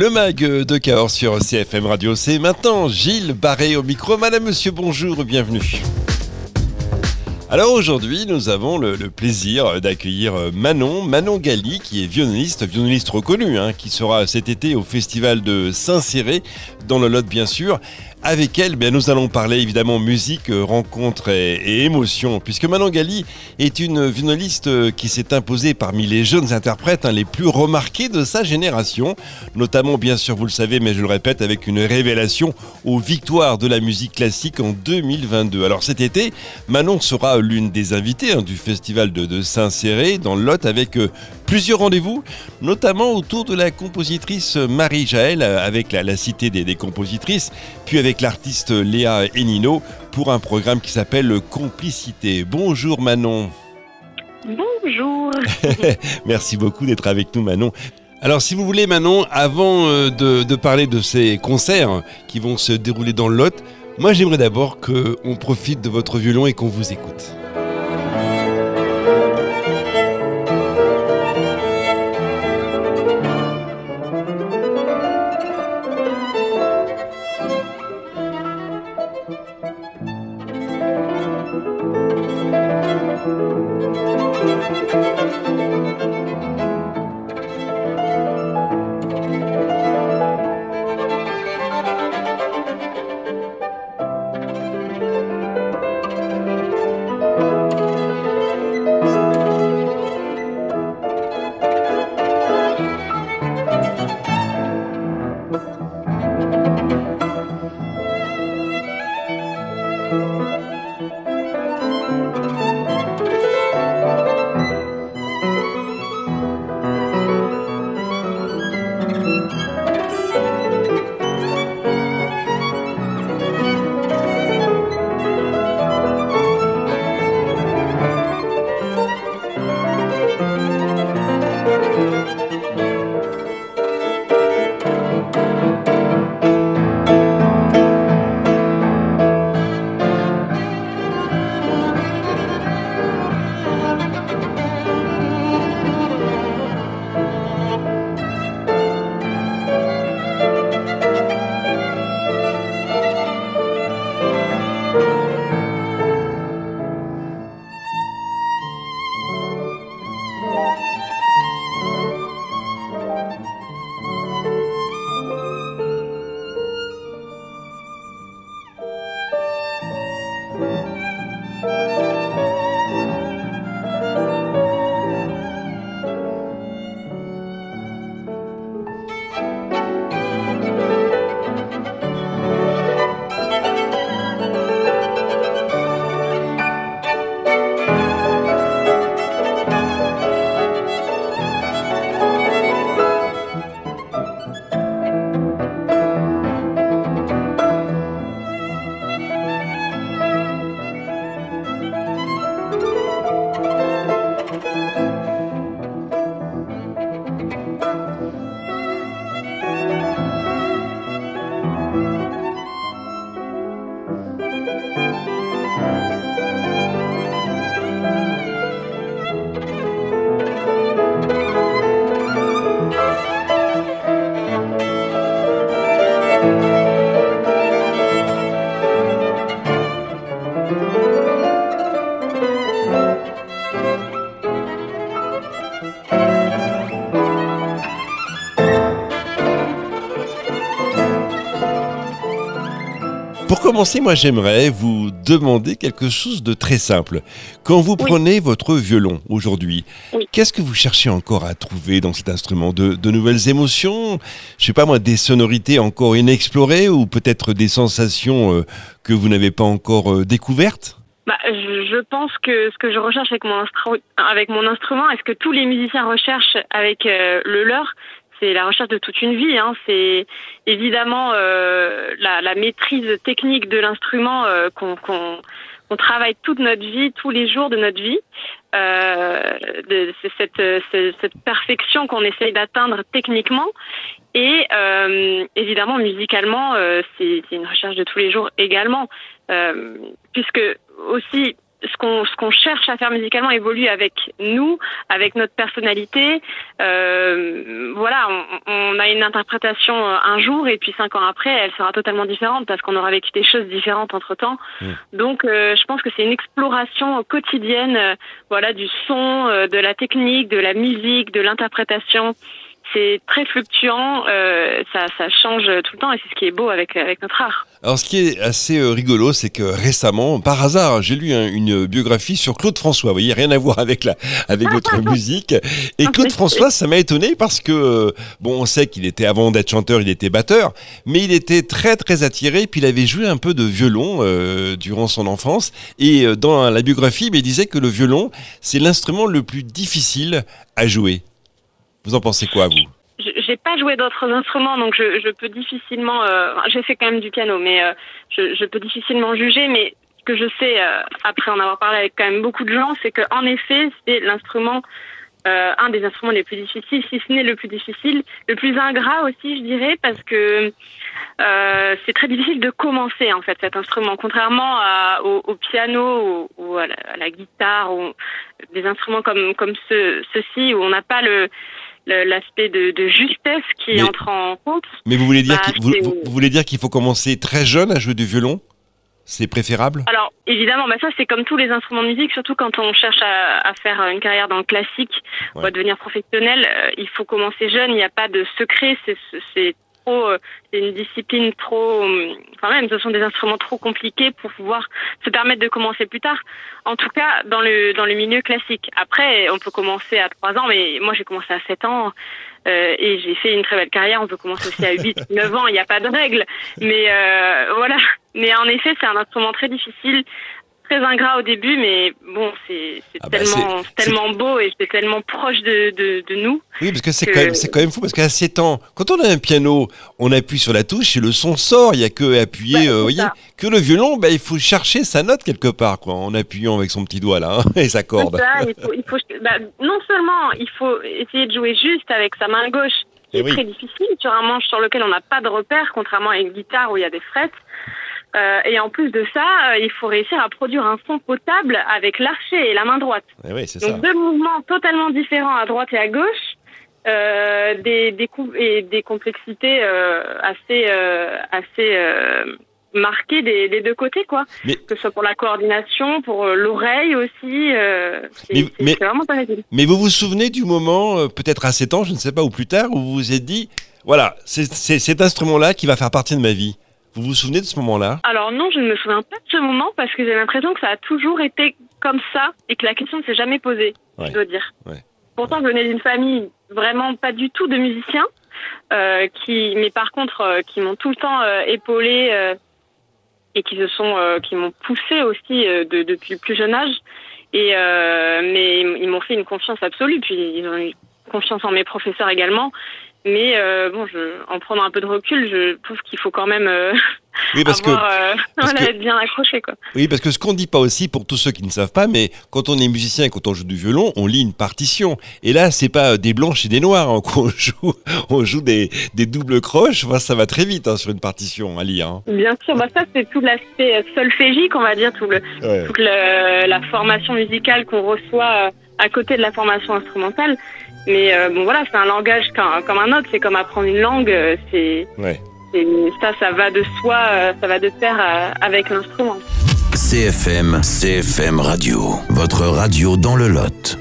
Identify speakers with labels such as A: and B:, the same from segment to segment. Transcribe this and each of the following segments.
A: Le mag de Cahors sur CFM Radio, c'est maintenant Gilles Barré au micro. Madame, monsieur, bonjour, bienvenue. Alors aujourd'hui, nous avons le plaisir d'accueillir Manon Gali, qui est violoniste reconnue, qui sera cet été au festival de Saint-Céré, dans le Lot bien sûr. Avec elle, nous allons parler évidemment musique, rencontres et émotions, puisque Manon Gali est une violoniste qui s'est imposée parmi les jeunes interprètes les plus remarqués de sa génération, notamment bien sûr, vous le savez, mais je le répète, avec une révélation aux victoires de la musique classique en 2022. Alors cet été, Manon sera l'une des invitées du festival de Saint-Céré dans le Lot avec plusieurs rendez-vous, notamment autour de la compositrice Marie Jaël avec la Cité des compositrices, puis avec l'artiste Léa Enino pour un programme qui s'appelle Complicité. Bonjour Manon.
B: Bonjour.
A: Merci beaucoup d'être avec nous Manon. Alors si vous voulez Manon, avant de parler de ces concerts qui vont se dérouler dans le Lot, moi j'aimerais d'abord qu'on profite de votre violon et qu'on vous écoute. Pour commencer, moi j'aimerais vous demander quelque chose de très simple. Quand vous prenez votre violon aujourd'hui, qu'est-ce que vous cherchez encore à trouver dans cet instrument ? De nouvelles émotions ? Je sais pas moi, des sonorités encore inexplorées ou peut-être des sensations que vous n'avez pas encore découvertes ?
B: Je pense que ce que je recherche avec mon instrument, et ce que tous les musiciens recherchent avec le leur, c'est la recherche de toute une vie. C'est évidemment la maîtrise technique de l'instrument qu'on travaille toute notre vie, tous les jours de notre vie. C'est cette perfection qu'on essaye d'atteindre techniquement. Et évidemment, musicalement, c'est une recherche de tous les jours également. Puisque aussi, ce qu'on cherche à faire musicalement évolue avec nous, avec notre personnalité. Voilà, on a une interprétation un jour et puis 5 ans après, elle sera totalement différente parce qu'on aura vécu des choses différentes entre-temps. Donc, je pense que c'est une exploration quotidienne, voilà, du son, de la technique, de la musique, de l'interprétation. C'est très fluctuant, ça change tout le temps et c'est ce qui est beau avec notre art.
A: Alors ce qui est assez rigolo, c'est que récemment, par hasard, j'ai lu une biographie sur Claude François. Vous voyez, rien à voir avec votre musique. Et Claude François, ça m'a étonné parce que, bon, on sait qu'il était, avant d'être chanteur, il était batteur, mais il était très très attiré, puis il avait joué un peu de violon durant son enfance. Et dans la biographie, il disait que le violon, c'est l'instrument le plus difficile à jouer. Vous en pensez quoi, vous ?
B: J'ai pas joué d'autres instruments, donc je peux difficilement... j'ai fait quand même du piano, mais je peux difficilement juger. Mais ce que je sais, après en avoir parlé avec quand même beaucoup de gens, c'est qu'en effet, c'est l'instrument, un des instruments les plus difficiles, si ce n'est le plus difficile, le plus ingrat aussi, je dirais, parce que c'est très difficile de commencer, en fait, cet instrument. Contrairement au piano ou à la guitare, ou des instruments comme ceux-ci, où on n'a pas l'aspect de justesse qui entre en compte.
A: Mais vous voulez dire vous voulez dire qu'il faut commencer très jeune à jouer du violon ? C'est préférable ?
B: Alors, évidemment, ça c'est comme tous les instruments de musique, surtout quand on cherche à faire une carrière dans le classique ou à devenir professionnel, il faut commencer jeune, il n'y a pas de secret, c'est une discipline trop... Enfin même, ce sont des instruments trop compliqués pour pouvoir se permettre de commencer plus tard. En tout cas, dans le milieu classique. Après, on peut commencer à 3 ans, mais moi j'ai commencé à 7 ans et j'ai fait une très belle carrière. On peut commencer aussi à 8, 9 ans, il n'y a pas de règle. Mais voilà. Mais en effet, c'est un instrument très difficile, très ingrat au début, mais bon, c'est tellement beau et c'est tellement proche de nous.
A: Oui, parce que c'est quand même fou, parce qu'à 7 ans, quand on a un piano, on appuie sur la touche et le son sort, il n'y a que appuyer, voyez, que le violon, il faut chercher sa note quelque part, quoi, en appuyant avec son petit doigt là, et sa corde.
B: Non seulement il faut essayer de jouer juste avec sa main gauche, qui est très difficile, sur un manche sur lequel on n'a pas de repère, contrairement à une guitare où il y a des frettes. Et en plus de ça, il faut réussir à produire un son potable avec l'archet et la main droite. Donc 2 mouvements totalement différents à droite et à gauche, des complexités assez marquées des 2 côtés, quoi. Que ce soit pour la coordination, pour l'oreille aussi. C'est vraiment pas facile.
A: Mais vous vous souvenez du moment, peut-être à 7 ans, je ne sais pas, ou plus tard, où vous vous êtes dit, voilà, c'est cet instrument-là qui va faire partie de ma vie. Vous vous souvenez de ce moment-là ?
B: Alors non, je ne me souviens pas de ce moment parce que j'ai l'impression que ça a toujours été comme ça et que la question ne s'est jamais posée, je dois dire. Pourtant, je venais d'une famille vraiment pas du tout de musiciens, mais par contre, qui m'ont tout le temps épaulée et qui m'ont poussée aussi depuis le plus jeune âge. Mais ils m'ont fait une confiance absolue, puis ils ont eu confiance en mes professeurs également. Mais en prenant un peu de recul, je trouve qu'il faut quand même être bien accroché, quoi.
A: Oui, parce que ce qu'on dit pas aussi, pour tous ceux qui ne savent pas, mais quand on est musicien et quand on joue du violon, on lit une partition. Et là, c'est pas des blanches et des noirs qu'on joue. On joue des doubles croches. Ça va très vite sur une partition à lire.
B: Bien sûr, ça c'est tout l'aspect solfégique, on va dire, toute la formation musicale qu'on reçoit à côté de la formation instrumentale. Mais c'est un langage comme un autre, c'est comme apprendre une langue, ça va de soi, ça va de pair avec l'instrument.
C: CFM Radio, votre radio dans le Lot.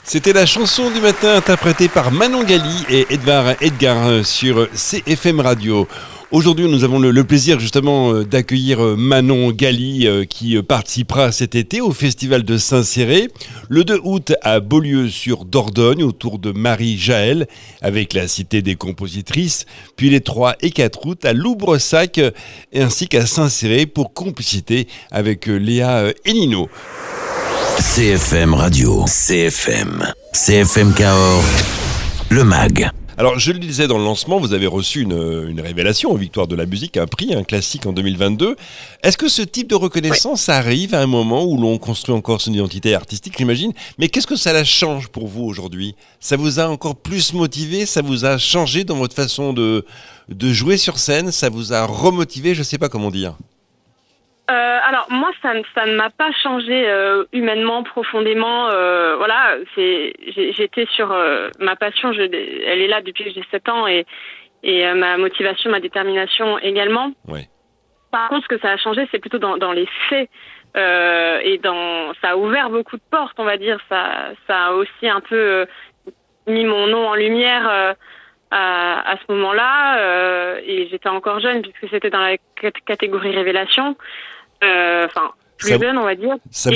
A: C'était la chanson du matin interprétée par Manon Gali et Edgar sur CFM Radio. Aujourd'hui, nous avons le plaisir justement d'accueillir Manon Gali qui participera cet été au Festival de Saint-Céré, le 2 août à Beaulieu-sur-Dordogne autour de Marie Jaël avec la Cité des compositrices, puis les 3 et 4 août à Loubresac ainsi qu'à Saint-Céré pour complicité avec Léa et Nino.
C: CFM Radio, CFM Cahors, le MAG.
A: Alors, je le disais dans le lancement, vous avez reçu une révélation aux Victoires de la musique, un prix, un classique en 2022. Est-ce que ce type de reconnaissance arrive à un moment où l'on construit encore son identité artistique, j'imagine? Mais qu'est-ce que ça la change pour vous aujourd'hui? Ça vous a encore plus motivé? Ça vous a changé dans votre façon de jouer sur scène? Ça vous a remotivé? Je ne sais pas comment dire.
B: Alors moi, ça ne m'a pas changé humainement, profondément. Voilà, j'étais sur ma passion. Elle est là depuis que j'ai 7 ans et ma motivation, ma détermination également.
A: Ouais.
B: Par contre, ce que ça a changé, c'est plutôt dans les faits et ça a ouvert beaucoup de portes, on va dire. Ça a aussi un peu mis mon nom en lumière. À ce moment-là, et j'étais encore jeune puisque c'était dans la catégorie révélation, plus jeune on va dire. Ça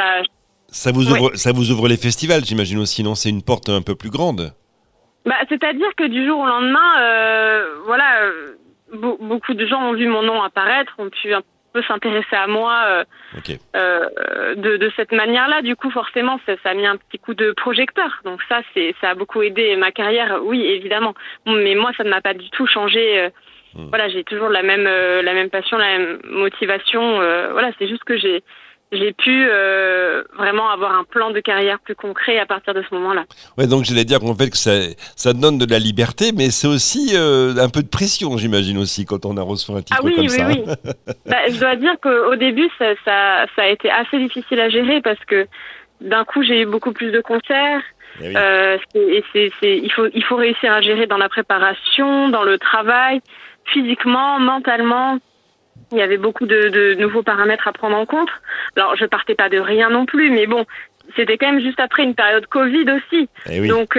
A: vous ouvre les festivals, j'imagine aussi, non? C'est une porte un peu plus grande.
B: C'est-à-dire que du jour au lendemain, beaucoup de gens ont vu mon nom apparaître, ont pu un peu s'intéresser à moi
A: Okay.
B: de cette manière-là. Du coup, forcément, ça a mis un petit coup de projecteur. Donc ça a beaucoup aidé ma carrière, oui, évidemment. Mais moi, ça ne m'a pas du tout changé. Voilà, j'ai toujours la même passion, la même motivation. Voilà, c'est juste que j'ai pu vraiment avoir un plan de carrière plus concret à partir de ce moment-là.
A: Ouais, donc j'allais dire qu'en fait que ça donne de la liberté, mais c'est aussi un peu de pression, j'imagine aussi, quand on a reçu un titre comme ça.
B: Oui. Je dois dire qu'au début, ça a été assez difficile à gérer parce que d'un coup, j'ai eu beaucoup plus de concerts.
A: Eh oui.
B: Il faut réussir à gérer dans la préparation, dans le travail, physiquement, mentalement. Il y avait beaucoup de nouveaux paramètres à prendre en compte. Alors, je partais pas de rien non plus, mais bon, c'était quand même juste après une période Covid aussi.
A: Eh oui.
B: Donc,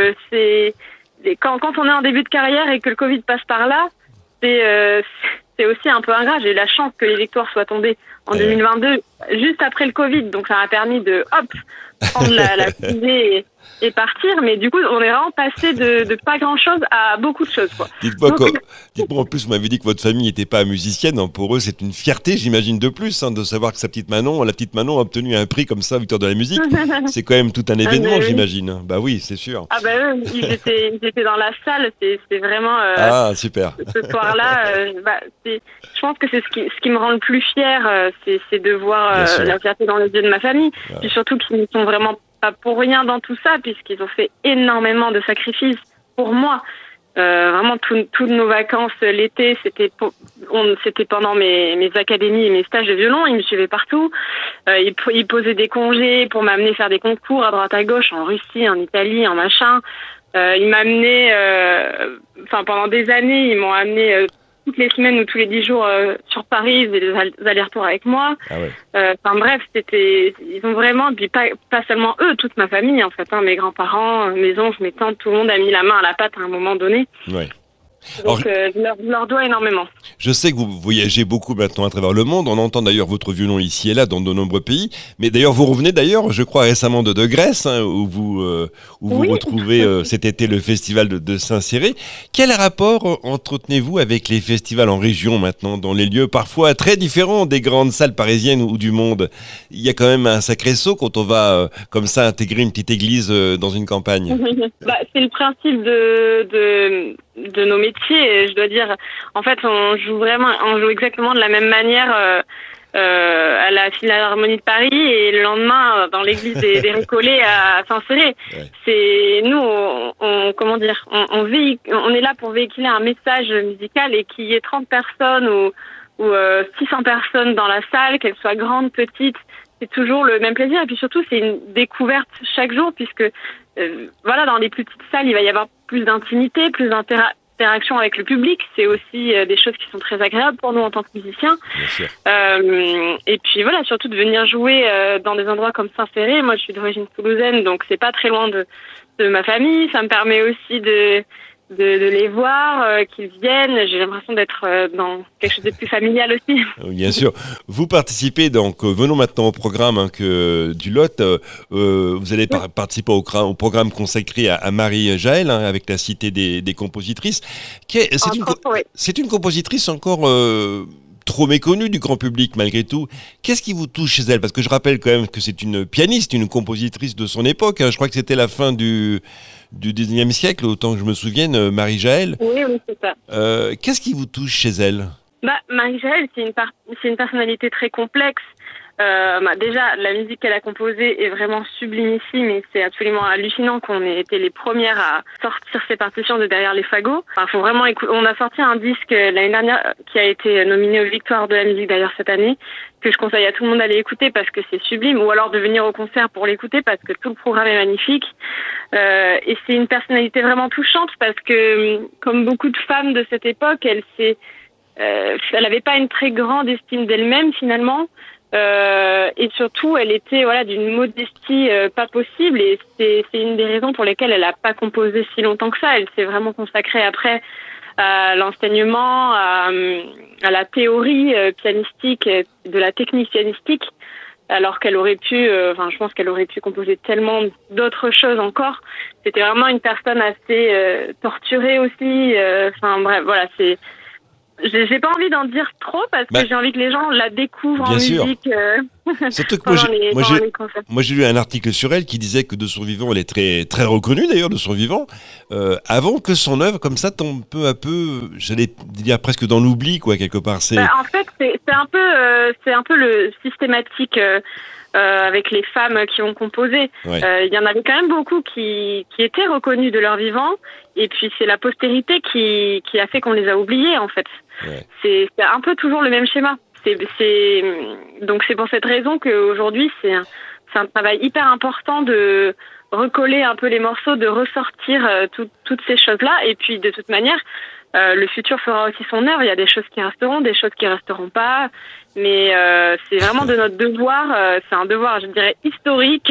B: quand on est en début de carrière et que le Covid passe par là, c'est aussi un peu ingrat. J'ai eu la chance que les Victoires soient tombées en 2022, juste après le Covid. Donc, ça m'a permis de prendre la fusée et partir, mais du coup on est vraiment passé de pas grand chose à beaucoup de choses, quoi.
A: Dites-moi en plus, vous m'avez dit que votre famille n'était pas musicienne, hein. Pour eux c'est une fierté, j'imagine, de plus, hein, de savoir que la petite Manon a obtenu un prix comme ça, Victoire de la musique. C'est quand même tout un événement, oui. J'imagine. Bah oui, c'est sûr.
B: Ils étaient dans la salle, c'est vraiment
A: super.
B: Ce soir-là, je pense que c'est ce qui me rend le plus fier, c'est de voir la fierté dans les yeux de ma famille, puis surtout qu'ils ne sont vraiment pas pour rien dans tout ça, puisqu'ils ont fait énormément de sacrifices pour moi. Vraiment, toutes nos vacances l'été, c'était pendant mes académies et mes stages de violon. Ils me suivaient partout. Ils posaient des congés pour m'amener faire des concours à droite à gauche, en Russie, en Italie, en machin. Ils m'amenaient, pendant des années, ils m'ont amené toutes les semaines ou tous les 10 jours sur Paris, ils faisaient des allers-retours avec moi.
A: Ah ouais.
B: Bref, ils ont vraiment, puis pas seulement eux, toute ma famille en fait, hein, mes grands-parents, mes oncles, mes tantes, tout le monde a mis la main à la pâte à un moment donné.
A: Ouais.
B: Donc, je leur dois énormément.
A: Je sais que vous voyagez beaucoup maintenant à travers le monde. On entend d'ailleurs votre violon ici et là dans de nombreux pays. Mais d'ailleurs, vous revenez je crois récemment de Grèce, hein, où vous retrouvez cet été le festival de Saint-Céré. Quel rapport entretenez-vous avec les festivals en région maintenant, dans les lieux parfois très différents des grandes salles parisiennes ou du monde? Il y a quand même un sacré saut quand on va comme ça intégrer une petite église dans une campagne.
B: C'est le principe de nos métiers, je dois dire. En fait, on joue exactement de la même manière à la Philharmonie de Paris et le lendemain dans l'église des Récollets à Saint-Céré. Ouais. C'est nous, on est là pour véhiculer un message musical et qu'il y ait 30 personnes ou 600 personnes dans la salle, qu'elles soient grandes, petites, c'est toujours le même plaisir. Et puis surtout, c'est une découverte chaque jour puisque dans les plus petites salles, il va y avoir plus d'intimité, plus interaction avec le public. C'est aussi des choses qui sont très agréables pour nous en tant que musiciens.
A: Bien sûr.
B: Et puis voilà, surtout de venir jouer dans des endroits comme Saint-Céré. Moi, je suis d'origine toulousaine, donc c'est pas très loin de ma famille. Ça me permet aussi de les voir, qu'ils viennent. J'ai l'impression d'être dans quelque chose de plus familial aussi.
A: Bien sûr. Vous participez donc, venons maintenant au programme du Lot. Vous allez participer au programme consacré à Marie-Jaëlle, avec la Cité des compositrices. C'est une compositrice encore trop méconnue du grand public malgré tout. Qu'est-ce qui vous touche chez elle? Parce que je rappelle quand même que c'est une pianiste, une compositrice de son époque. Je crois que c'était la fin du 19e siècle, autant que je me souvienne, Marie-Jaëlle.
B: Oui, c'est ça.
A: Qu'est-ce qui vous touche chez elle?
B: Marie-Jaëlle, c'est une personnalité très complexe. Déjà, la musique qu'elle a composée est vraiment sublimissime et c'est absolument hallucinant qu'on ait été les premières à sortir ces partitions de derrière les fagots. Faut vraiment écouter. On a sorti un disque l'année dernière qui a été nominé aux Victoires de la musique d'ailleurs cette année, que je conseille à tout le monde d'aller écouter parce que c'est sublime, ou alors de venir au concert pour l'écouter parce que tout le programme est magnifique. Et c'est une personnalité vraiment touchante parce que, comme beaucoup de femmes de cette époque, elle n'avait pas une très grande estime d'elle-même finalement. Et surtout, elle était d'une modestie pas possible, et c'est une des raisons pour lesquelles elle n'a pas composé si longtemps que ça. Elle s'est vraiment consacrée après à l'enseignement, à la théorie pianistique, de la technique pianistique, alors qu'elle aurait pu, je pense qu'elle aurait pu composer tellement d'autres choses encore. C'était vraiment une personne assez torturée aussi. Bref, voilà, c'est. J'ai pas envie d'en dire trop parce que j'ai envie que les gens la découvrent en musique.
A: Surtout que moi j'ai lu un article sur elle qui disait que de son vivant, elle est très, très reconnue d'ailleurs de son vivant, avant que son œuvre comme ça tombe peu à peu, j'allais dire presque dans l'oubli quelque part.
B: En fait, c'est un peu le systématique. Avec les femmes qui ont composé. Il y en avait quand même beaucoup qui étaient reconnues de leur vivant, et puis c'est la postérité qui a fait qu'on les a oubliées en fait. C'est un peu toujours le même schéma. Donc c'est pour cette raison qu'aujourd'hui c'est un travail hyper important de recoller un peu les morceaux, de ressortir toutes ces choses-là, et puis de toute manière le futur fera aussi son œuvre. Il y a des choses qui resteront, des choses qui resteront pas, mais c'est vraiment de notre devoir, c'est un devoir, je dirais, historique,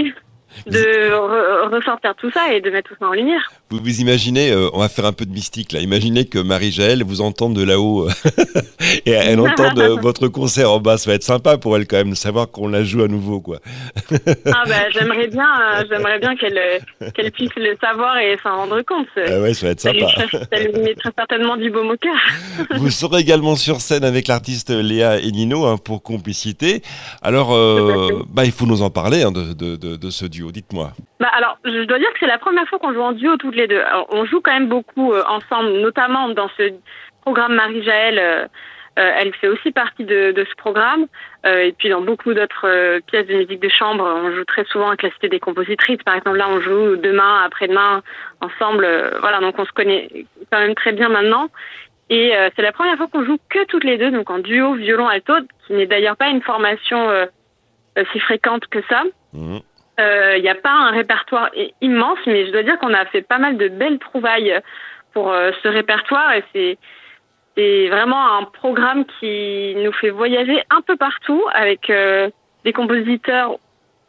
B: de ressortir tout ça et de mettre tout ça en lumière.
A: Vous imaginez, on va faire un peu de mystique là, imaginez que Marie-Jaëlle vous entende de là-haut et elle entende votre concert en bas, ça va être sympa pour elle quand même de savoir qu'on la joue à nouveau quoi.
B: J'aimerais bien qu'elle puisse le savoir et s'en rendre compte.
A: Ça va être sympa.
B: Ça lui mettra certainement du baume au cœur.
A: Vous serez également sur scène avec l'artiste Léa et Nino pour Complicité. Alors, il faut nous en parler de ce duo, dites-moi.
B: Alors, je dois dire que c'est la première fois qu'on joue en duo toutes les deux. Alors, on joue quand même beaucoup ensemble, notamment dans ce programme Marie-Jaëlle. Elle fait aussi partie de ce programme. Et puis dans beaucoup d'autres pièces de musique de chambre, on joue très souvent avec la Cité des compositrices. Par exemple, là, on joue demain, après-demain, ensemble. Donc on se connaît quand même très bien maintenant. Et c'est la première fois qu'on joue que toutes les deux, donc en duo violon-alto, qui n'est d'ailleurs pas une formation si fréquente que ça. Mmh. Il n'y a pas un répertoire immense, mais je dois dire qu'on a fait pas mal de belles trouvailles pour ce répertoire, et c'est vraiment un programme qui nous fait voyager un peu partout avec des compositeurs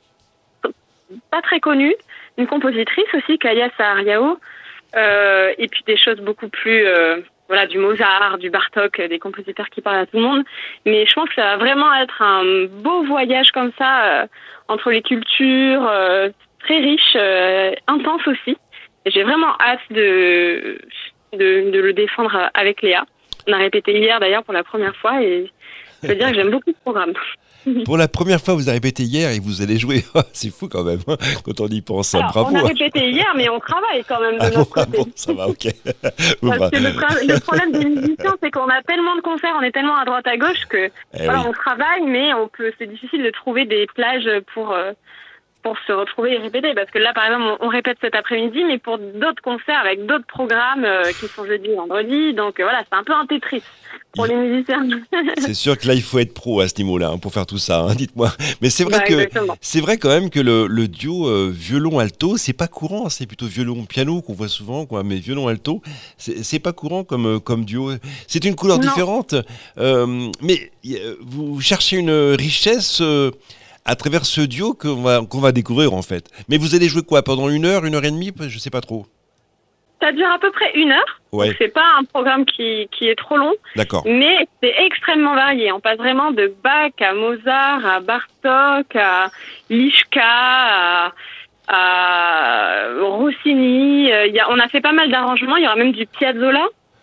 B: pas très connus, une compositrice aussi, Kaya Sahariao, et puis des choses beaucoup plus du Mozart, du Bartók, des compositeurs qui parlent à tout le monde. Mais je pense que ça va vraiment être un beau voyage comme ça entre les cultures, très riche, intense aussi. Et j'ai vraiment hâte de le défendre avec Léa. On a répété hier d'ailleurs pour la première fois, et je veux dire que j'aime beaucoup ce programme.
A: Pour la première fois, vous avez répété hier et vous allez jouer. C'est fou quand même, quand on y pense.
B: Alors,
A: bravo.
B: On a répété hier, mais on travaille quand même de notre côté.
A: Ça va, ok.
B: Parce que le problème des musiciens, c'est qu'on a tellement de concerts, on est tellement à droite à gauche que on travaille, mais c'est difficile de trouver des plages pour pour se retrouver et répéter. Parce que là, par exemple, on répète cet après-midi, mais pour d'autres concerts avec d'autres programmes qui sont jeudi et vendredi. Donc voilà, c'est un peu un Tetris pour les musiciens.
A: C'est sûr que là, il faut être pro à ce niveau-là pour faire tout ça, dites-moi. Mais c'est vrai c'est vrai quand même que le duo violon-alto, c'est pas courant. C'est plutôt violon-piano qu'on voit souvent, quoi. Mais violon-alto, c'est pas courant comme duo. C'est une couleur différente. Mais vous cherchez une richesse à travers ce duo qu'on va découvrir en fait. Mais vous allez jouer quoi pendant 1 heure, 1h30? Je sais pas trop.
B: Ça dure à peu près 1 heure.
A: Ouais.
B: Donc c'est pas un programme qui est trop long.
A: D'accord.
B: Mais c'est extrêmement varié. On passe vraiment de Bach à Mozart, à Bartók, à Liszka, à Rossini. On a fait pas mal d'arrangements. Il y aura même du Piazzolla.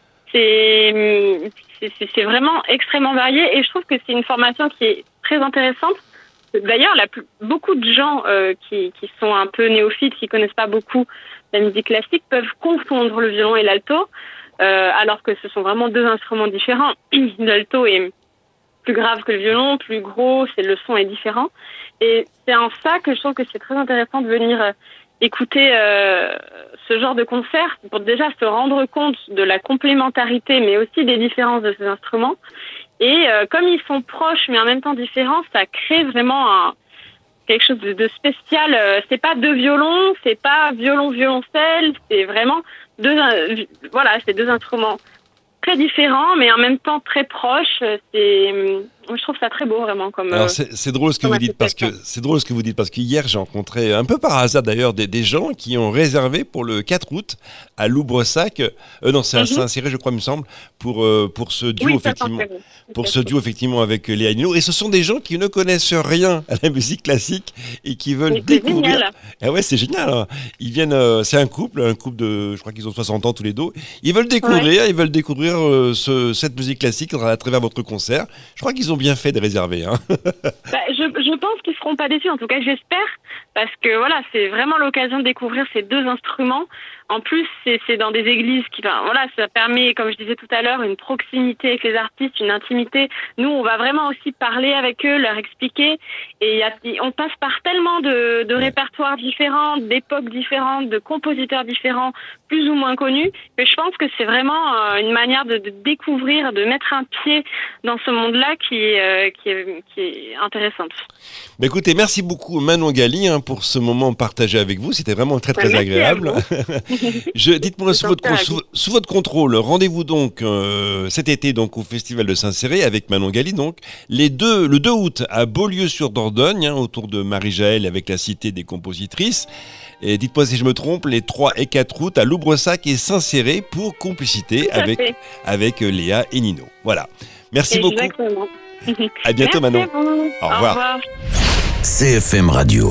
B: C'est vraiment extrêmement varié et je trouve que c'est une formation qui est très intéressante. D'ailleurs, beaucoup de gens qui sont un peu néophytes, qui connaissent pas beaucoup la musique classique, peuvent confondre le violon et l'alto, alors que ce sont vraiment 2 instruments différents. L'alto est plus grave que le violon, plus gros, le son est différent. Et c'est en ça que je trouve que c'est très intéressant de venir écouter ce genre de concert pour déjà se rendre compte de la complémentarité, mais aussi des différences de ces instruments. Et comme ils sont proches, mais en même temps différents, ça crée vraiment quelque chose de spécial. C'est pas 2 violons, c'est pas violon-violoncelle, c'est vraiment 2 instruments très différents, mais en même temps très proches. Je trouve ça très beau vraiment.
A: Alors c'est drôle ce que vous dites parce que hier j'ai rencontré un peu par hasard d'ailleurs des gens qui ont réservé pour le 4 août à Loubresac. Non, c'est à Saint-Cyré, je crois, il me semble, pour ce duo effectivement avec Léa et Nino. Et ce sont des gens qui ne connaissent rien à la musique classique et qui veulent découvrir.
B: Génial.
A: Ah ouais, c'est génial. Hein. Ils viennent, c'est un couple de, je crois qu'ils ont 60 ans tous les deux. Ils veulent découvrir cette musique classique à travers votre concert. Je crois qu'ils ont bien fait de réserver. Hein.
B: Je pense qu'ils seront pas déçus, en tout cas j'espère, parce que voilà, c'est vraiment l'occasion de découvrir ces 2 instruments. En plus, c'est dans des églises ça permet, comme je disais tout à l'heure, une proximité avec les artistes, une intimité. Nous, on va vraiment aussi parler avec eux, leur expliquer. Et on passe par tellement de répertoires différents, d'époques différentes, de compositeurs différents, plus ou moins connus, que je pense que c'est vraiment une manière de découvrir, de mettre un pied dans ce monde-là qui est intéressante.
A: Bah écoutez, merci beaucoup Manon Gali pour ce moment partagé avec vous. C'était vraiment très très agréable. Dites-moi sous votre contrôle, rendez-vous donc cet été donc au Festival de Saint-Céré avec Manon Gali donc le 2 août à Beaulieu-sur-Dordogne autour de Marie-Jaël avec la Cité des compositrices. Et dites-moi si je me trompe, les 3 et 4 août à Loubresac et Saint-Céré pour complicité avec Léa et Nino. Voilà. Merci beaucoup. À bientôt Manon. Au revoir.
C: CFM Radio.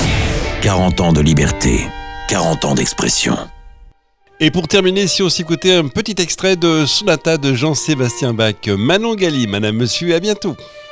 C: 40 ans de liberté, 40 ans d'expression.
A: Et pour terminer, si on s'écoutait un petit extrait de Sonata de Jean-Sébastien Bach. Manon Gali, madame, monsieur, à bientôt.